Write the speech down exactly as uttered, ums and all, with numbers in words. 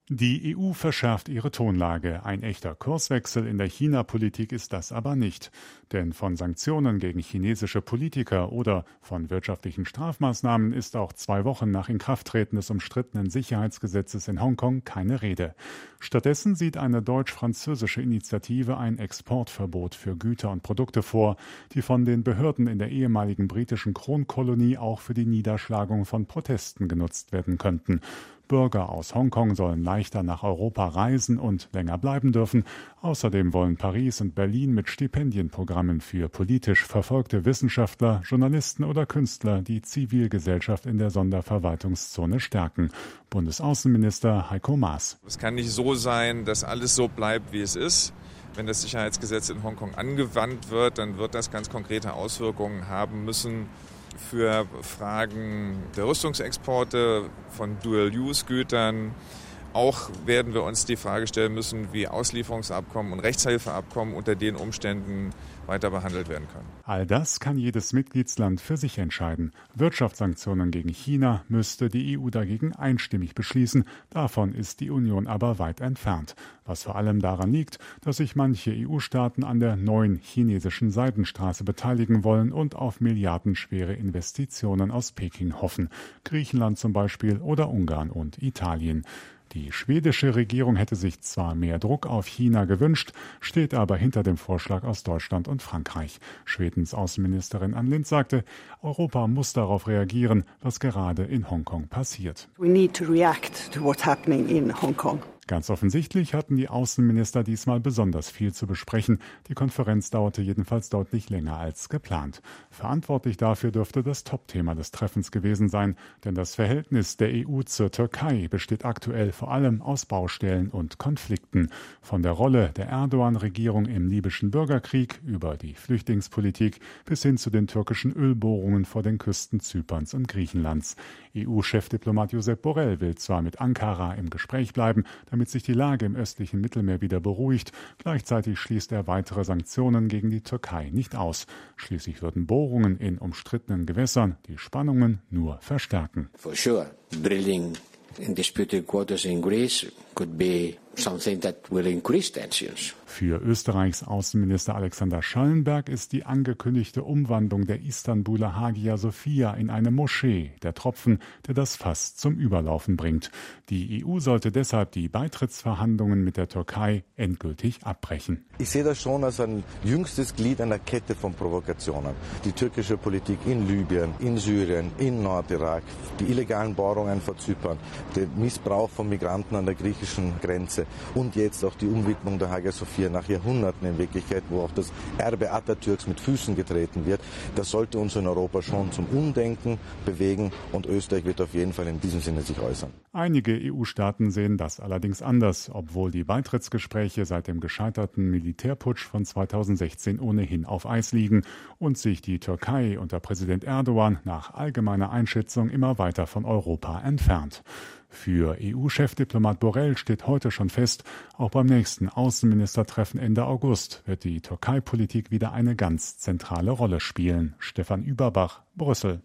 Die E U verschärft ihre Tonlage. Ein echter Kurswechsel in der China-Politik ist das aber nicht. Denn von Sanktionen gegen chinesische Politiker oder von wirtschaftlichen Strafmaßnahmen ist auch zwei Wochen nach Inkrafttreten des umstrittenen Sicherheitsgesetzes in Hongkong keine Rede. Stattdessen sieht eine deutsch-französische Initiative ein Exportverbot für Güter und Produkte vor, die von den Behörden in der ehemaligen britischen Kronkolonie auch für die Niederschlagung von Protesten genutzt werden könnten. Bürger aus Hongkong sollen leichter nach Europa reisen und länger bleiben dürfen. Außerdem wollen Paris und Berlin mit Stipendienprogrammen für politisch verfolgte Wissenschaftler, Journalisten oder Künstler die Zivilgesellschaft in der Sonderverwaltungszone stärken. Bundesaußenminister Heiko Maas. Es kann nicht so sein, dass alles so bleibt, wie es ist. Wenn das Sicherheitsgesetz in Hongkong angewandt wird, dann wird das ganz konkrete Auswirkungen haben müssen für Fragen der Rüstungsexporte, von Dual-Use-Gütern. Auch werden wir uns die Frage stellen müssen, wie Auslieferungsabkommen und Rechtshilfeabkommen unter den Umständen weiter behandelt werden können. All das kann jedes Mitgliedsland für sich entscheiden. Wirtschaftssanktionen gegen China müsste die E U dagegen einstimmig beschließen. Davon ist die Union aber weit entfernt. Was vor allem daran liegt, dass sich manche E U-Staaten an der neuen chinesischen Seidenstraße beteiligen wollen und auf milliardenschwere Investitionen aus Peking hoffen. Griechenland zum Beispiel oder Ungarn und Italien. Die schwedische Regierung hätte sich zwar mehr Druck auf China gewünscht, steht aber hinter dem Vorschlag aus Deutschland und Frankreich. Schwedens Außenministerin Ann Lindh sagte, Europa muss darauf reagieren, was gerade in Hongkong passiert. We need to react to what's happening in Hong Kong. Ganz offensichtlich hatten die Außenminister diesmal besonders viel zu besprechen. Die Konferenz dauerte jedenfalls deutlich länger als geplant. Verantwortlich dafür dürfte das Topthema des Treffens gewesen sein, denn das Verhältnis der E U zur Türkei besteht aktuell vor allem aus Baustellen und Konflikten. Von der Rolle der Erdogan-Regierung im libyschen Bürgerkrieg über die Flüchtlingspolitik bis hin zu den türkischen Ölbohrungen vor den Küsten Zyperns und Griechenlands. E U-Chefdiplomat Josep Borrell will zwar mit Ankara im Gespräch bleiben, damit sich die Lage im östlichen Mittelmeer wieder beruhigt. Gleichzeitig schließt er weitere Sanktionen gegen die Türkei nicht aus. Schließlich würden Bohrungen in umstrittenen Gewässern die Spannungen nur verstärken. For sure, drilling in disputed waters in Greece could be something that will increase tensions. Für Österreichs Außenminister Alexander Schallenberg ist die angekündigte Umwandlung der Istanbuler Hagia Sophia in eine Moschee der Tropfen, der das Fass zum Überlaufen bringt. Die E U sollte deshalb die Beitrittsverhandlungen mit der Türkei endgültig abbrechen. Ich sehe das schon als ein jüngstes Glied einer Kette von Provokationen. Die türkische Politik in Libyen, in Syrien, in Nordirak, die illegalen Bohrungen vor Zypern, der Missbrauch von Migranten an der griechischen Grenze und jetzt auch die Umwidmung der Hagia Sophia nach Jahrhunderten in Wirklichkeit, wo auch das Erbe Atatürks mit Füßen getreten wird. Das sollte uns in Europa schon zum Umdenken bewegen und Österreich wird auf jeden Fall in diesem Sinne sich äußern. Einige E U-Staaten sehen das allerdings anders, obwohl die Beitrittsgespräche seit dem gescheiterten Militärputsch von zweitausendsechzehn ohnehin auf Eis liegen und sich die Türkei unter Präsident Erdogan nach allgemeiner Einschätzung immer weiter von Europa entfernt. Für E U-Chefdiplomat Borrell steht heute schon fest, auch beim nächsten Außenministertreffen Ende August wird die Türkei-Politik wieder eine ganz zentrale Rolle spielen. Stefan Überbach, Brüssel.